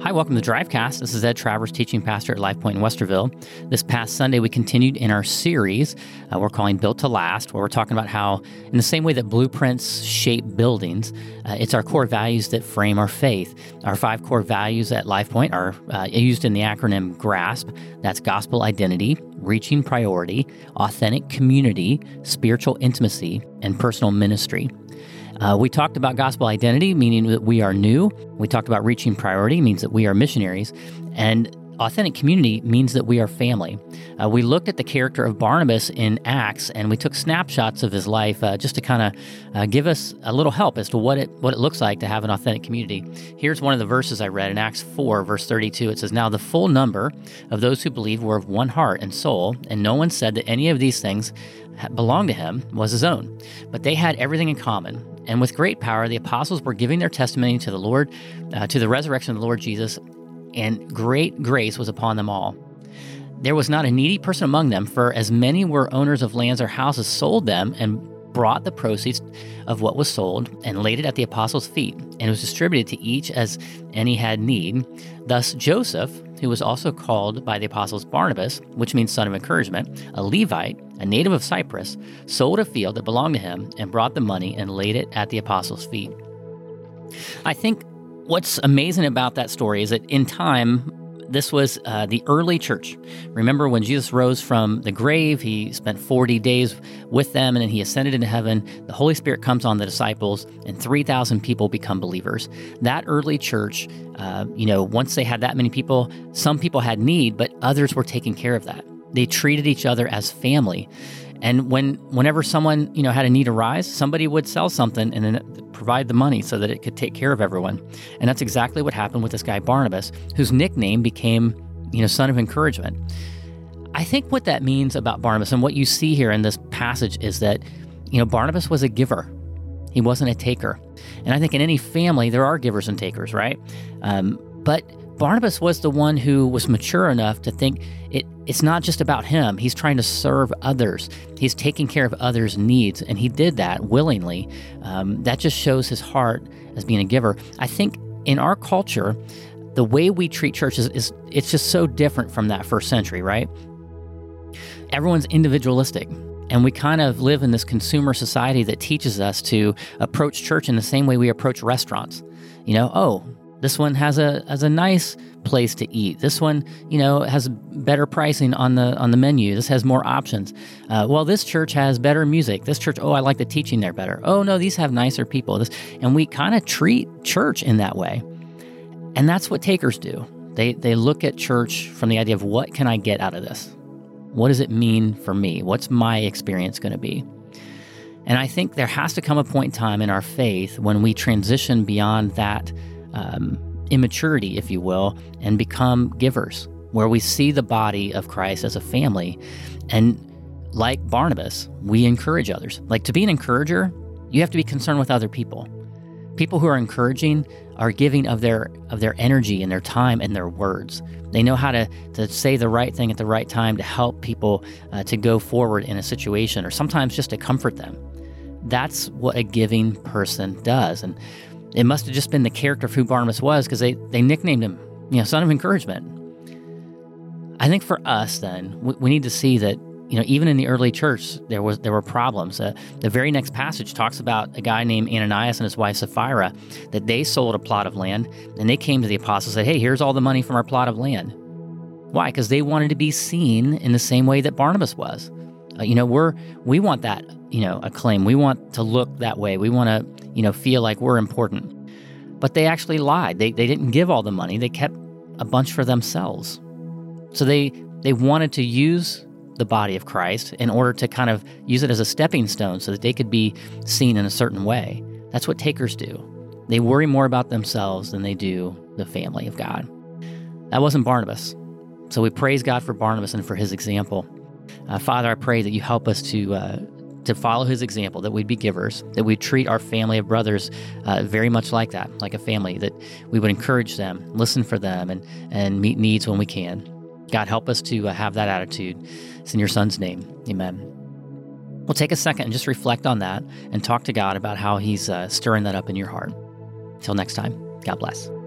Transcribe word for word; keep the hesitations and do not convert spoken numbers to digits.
Hi, welcome to Drivecast. This is Ed Travers, teaching pastor at Life Point in Westerville. This past Sunday, we continued in our series uh, we're calling Built to Last, where we're talking about how, in the same way that blueprints shape buildings, uh, it's our core values that frame our faith. Our five core values at Life Point are uh, used in the acronym GRASP. That's gospel identity, reaching priority, authentic community, spiritual intimacy, and personal ministry. Uh, we talked about gospel identity, meaning that we are new. We talked about reaching priority, means that we are missionaries. And authentic community means that we are family. Uh, we looked at the character of Barnabas in Acts, and we took snapshots of his life uh, just to kind of uh, give us a little help as to what it what it looks like to have an authentic community. Here's one of the verses I read in Acts four, verse thirty-two. It says, "Now the full number of those who believed were of one heart and soul, and no one said that any of these things belonged to him was his own, but they had everything in common. And with great power, the apostles were giving their testimony to the Lord, uh, to the resurrection of the Lord Jesus, and great grace was upon them all. There was not a needy person among them, for as many were owners of lands or houses sold them and brought the proceeds of what was sold and laid it at the apostles' feet, and it was distributed to each as any had need. Thus Joseph, who was also called by the apostles Barnabas, which means son of encouragement, a Levite, a native of Cyprus, sold a field that belonged to him and brought the money and laid it at the apostles' feet." I think what's amazing about that story is that in time, this was uh, the early church. Remember when Jesus rose from the grave, he spent forty days with them, and then he ascended into heaven. The Holy Spirit comes on the disciples, and three thousand people become believers. That early church, uh, you know, once they had that many people, some people had need, but others were taking care of that. They treated each other as family. And when, whenever someone, you know, had a need arise, somebody would sell something and then provide the money so that it could take care of everyone. And that's exactly what happened with this guy Barnabas, whose nickname became, you know, son of encouragement. I think what that means about Barnabas and what you see here in this passage is that, you know, Barnabas was a giver. He wasn't a taker. And I think in any family, there are givers and takers, right? Um, but Barnabas was the one who was mature enough to think it, it's not just about him. He's trying to serve others. He's taking care of others' needs, and he did that willingly. Um, that just shows his heart as being a giver. I think in our culture, the way we treat churches is it's just so different from that first century, right? Everyone's individualistic, and we kind of live in this consumer society that teaches us to approach church in the same way we approach restaurants. You know, oh, this one has a has a nice place to eat. This one, you know, has better pricing on the on the menu. This has more options. Uh, well, this church has better music. This church, oh, I like the teaching there better. Oh, no, these have nicer people. This, and we kind of treat church in that way. And that's what takers do. They they look at church from the idea of, what can I get out of this? What does it mean for me? What's my experience going to be? And I think there has to come a point in time in our faith when we transition beyond that Um, immaturity, if you will, and become givers, where we see the body of Christ as a family. And like Barnabas, we encourage others. Like, to be an encourager, you have to be concerned with other people. People who are encouraging are giving of their of their energy and their time and their words. They know how to, to say the right thing at the right time to help people uh, to go forward in a situation, or sometimes just to comfort them. That's what a giving person does. And it must have just been the character of who Barnabas was, because they, they nicknamed him, you know, son of encouragement. I think for us, then, we, we need to see that, you know, even in the early church, there was there were problems. Uh, the very next passage talks about a guy named Ananias and his wife Sapphira, that they sold a plot of land, and they came to the apostles and said, "Hey, here's all the money from our plot of land." Why? Because they wanted to be seen in the same way that Barnabas was. Uh, you know, we're we want that, you know, acclaim. We want to look that way. We want to, you know, feel like we're important. But they actually lied. They they didn't give all the money. They kept a bunch for themselves. So they they wanted to use the body of Christ in order to kind of use it as a stepping stone so that they could be seen in a certain way. That's what takers do. They worry more about themselves than they do the family of God. That wasn't Barnabas. So we praise God for Barnabas and for his example. Uh, Father, I pray that you help us to uh, to follow his example, that we'd be givers, that we'd treat our family of brothers uh, very much like that, like a family, that we would encourage them, listen for them, and, and meet needs when we can. God, help us to uh, have that attitude. It's in your son's name. Amen. Well, take a second and just reflect on that and talk to God about how he's uh, stirring that up in your heart. Until next time, God bless.